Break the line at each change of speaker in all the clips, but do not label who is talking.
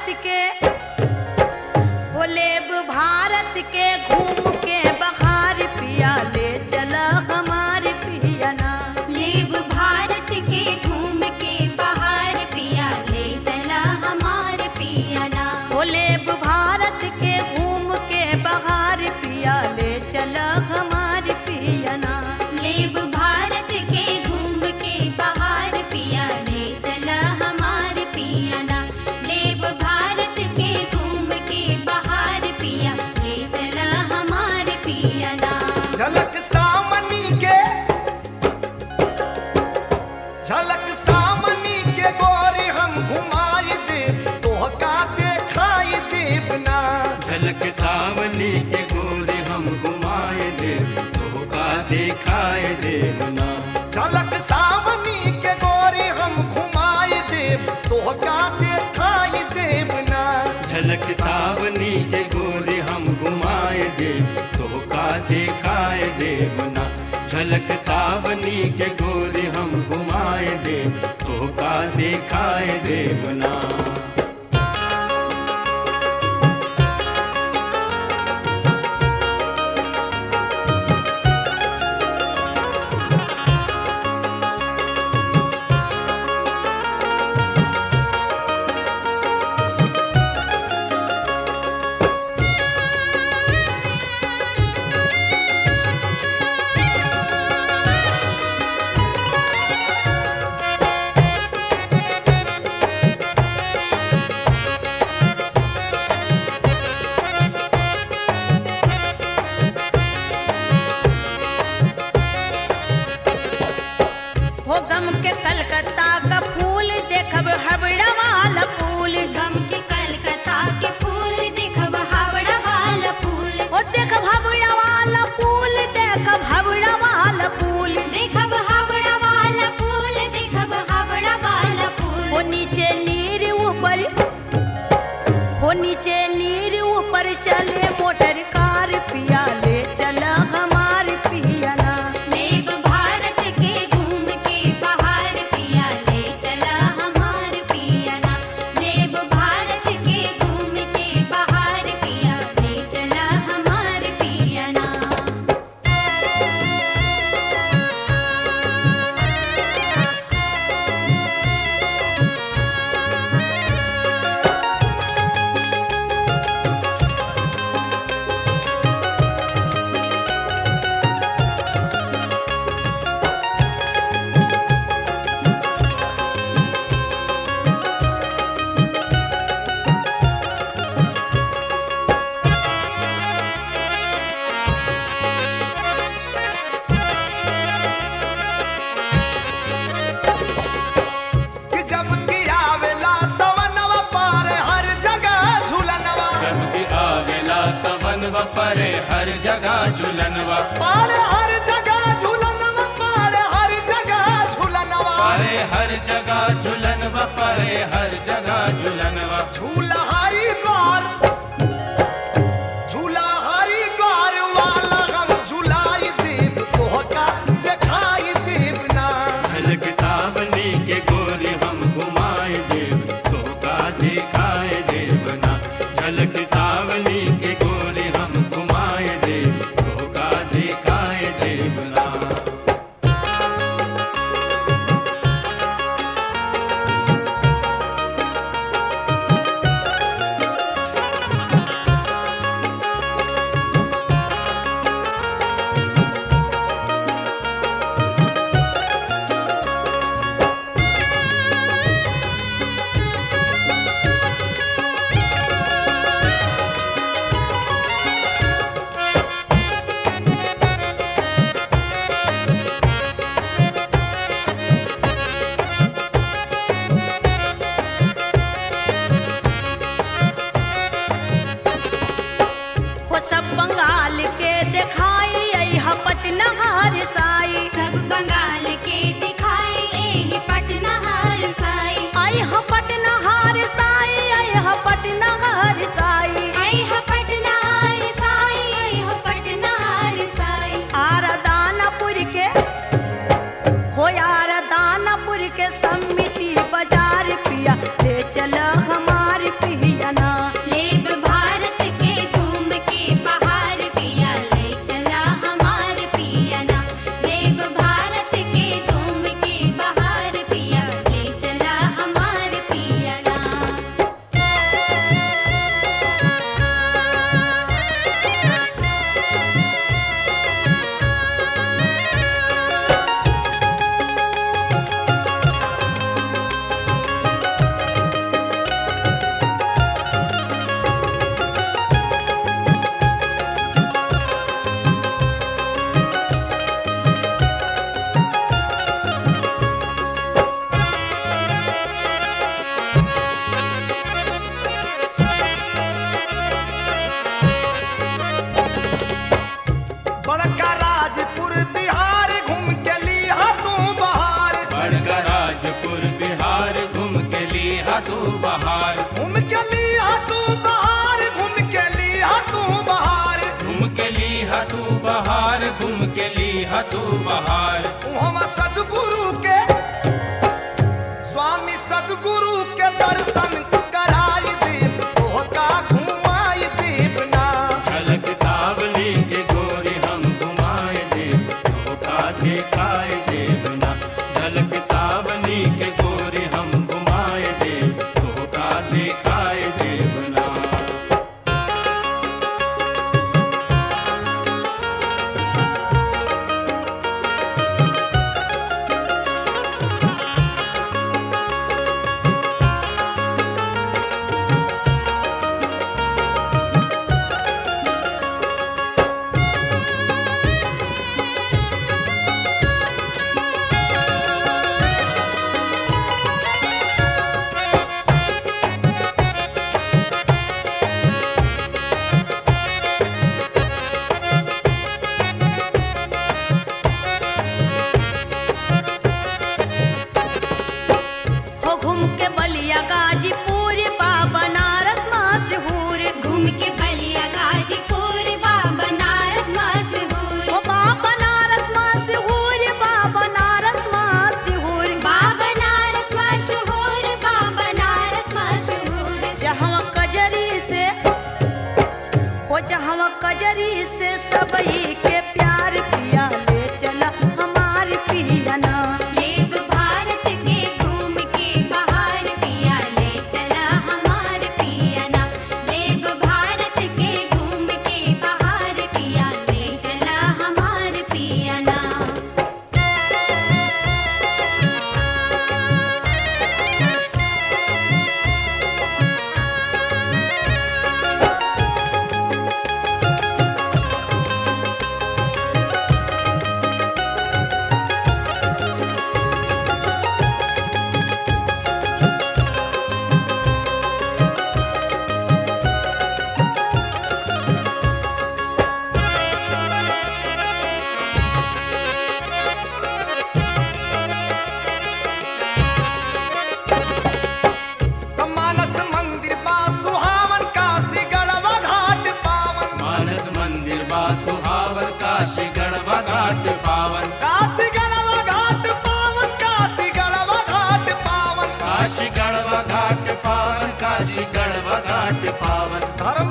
के लेब भारत के घूम के बहार पिया ले चला हमार पिया ना।
लेब भारत के घूम के बहार पिया ले चला हमार पिया ना।
लेब भारत के घूम के बहार पिया ले चला हमार पिया ना।
लेब भारत के घूम के बहार पिया ले चला हमार पिया ना। लेब भारत के घूम के बहार पिया ले चला हमार पिया ना।
झलक सामनी के गोरी हम घुमाई दे तोहका देखाई देब ना।
झलक सावनी के गोरे हम घुमाए दे तोहका देखाए देव ना।
झलक सावनी के गोरी हम घुमाई देब तोहका देखाई देब ना।
झलक सावनी के गोरे हम घुमाए दे तोहका देखाए देव ना। झलक सावनी के गोरे हम घुमाए दे तोहका देखाए देव ना।
गम के कलकत्ता का फूल देखब हबड़ा वाला फूल।
गम के कलकत्ता के फूल देखब हावड़ा वाला फूल।
देखब हबड़ा वाला फूल, देखब हबड़ा वाला फूल।
देखब हावड़ा वाला फूल, देखब हावड़ा वाला फूल।
नीचे नीर ऊपर नीचे नीर ऊपर चले मोटर कार पिया ले चला हमार पिया ना।
लेब भारत के घूम के बहार पिया ले चला हमार पिया ना। लेब भारत के घूम के बहार पिया ले चला हमार पिया ना।
कि जब की आवेला सवनवा पार हर जगह झूलनवा।
जब भी आवेला सवनवा परे हर जगह झुलनवा।
पार हर जगह झूलनवा, पार हर जगह झूलनवा।
परे हर जगह झुलनवा, परे हर जगह झुलनवा।
झूला हरिद्वार वाला हम झूलाई देब तोहका देखाई देब ना।
झलक सावनी के गोरे हम घुमाए देव तोहका देखाए देव ना। झलक सावनी के गोरे हम घुमाए देव तोहका देखाए देव ना। तू बहार।
हम सदगुरु के स्वामी सदगुरु के दर्शन कराई देव तोहका घुमाई देव ना।
झलक सावनी के गोरी हम घुमाए देव तोहका दिखाए देव ना। झलक सावनी के गोरी हम घुमाए देव तोहका दिखाए देव ना।
हो घूम के बलिया गाजीपुर बा बनारस मशहूर।
घूम के बलिया गाजीपुर बा बनारस मशहूर।
ओ बा बनारस मशहूर बा बनारस मशहूर।
बा बनारस मशहूर बा बनारस मशहूर।
जहाँ कजरी से हो जहाँ कजरी से सबही के प्यार पिया ले चला हमार पिया ना।
लेब भारत के घूम के बाहर पिया ले चला हमार पिया ना। लेब भारत के घूम के बाहर पिया ले चला हमार पिया ना।
तो मानस मंदिर बा सुहावन काशी गढ़वा घाट पावन।
मानस मंदिर बा सुहावन काशी गढ़वा घाट पावन।
काशी गढ़वा घाट पावन काशी गढ़वा घाट पावन।
काशी गढ़वा घाट पावन काशी गढ़वा घाट पावन।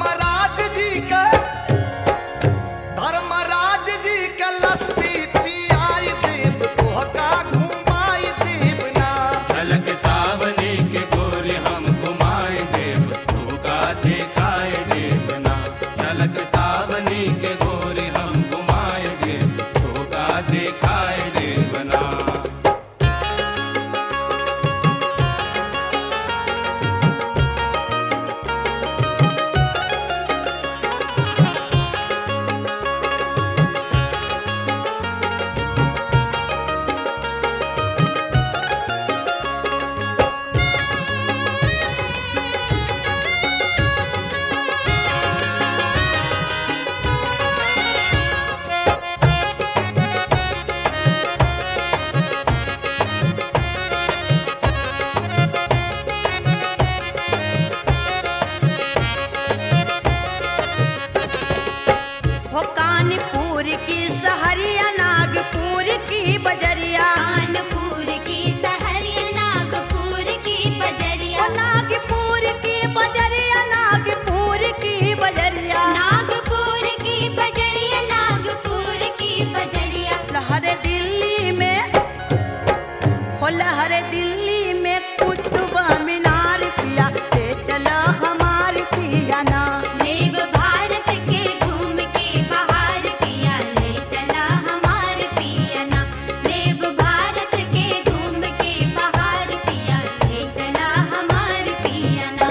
धर्मराज जी के लस्सी पियाई देव तोहका घुमाई देव ना।
झलक सावनी के गोरी हम घुमाए देव तोहका दिखाए देव ना। झलक सावनी के गोरी हम घुमाए देव तोहका दिखाए देव ना।
हो कानपुर की सहरिया नागपुर की बजरिया।
कानपुर की सहरिया नागपुर की बजरिया।
ओ नागपुर की बजरिया नागपुर की बजरिया।
नागपुर की बजरिया नागपुर की बजरिया।
लहर दिल्ली में हो लहर दिल्ली में कुतुब मीनार पिया ले चला हमार पिया ना।
लेब भारत के घूम के बाहर पिया ले चला हमार पिया ना। लेब भारत के घूम के बाहर पिया ले चला हमार पिया ना।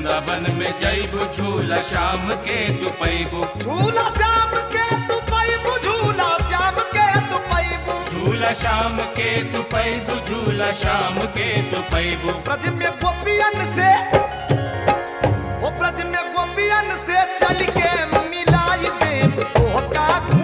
वृंदावन में जैबू झूला शाम के तू पैबू
झूला श्याम के तू पैबू झूला श्याम के तू पैबू
झूला शाम के तू पैबू झूला शाम के तू पैबू
ब्रज में गोपियन से वो ब्रज में गोपियन से चल के मिलाई देव तोहका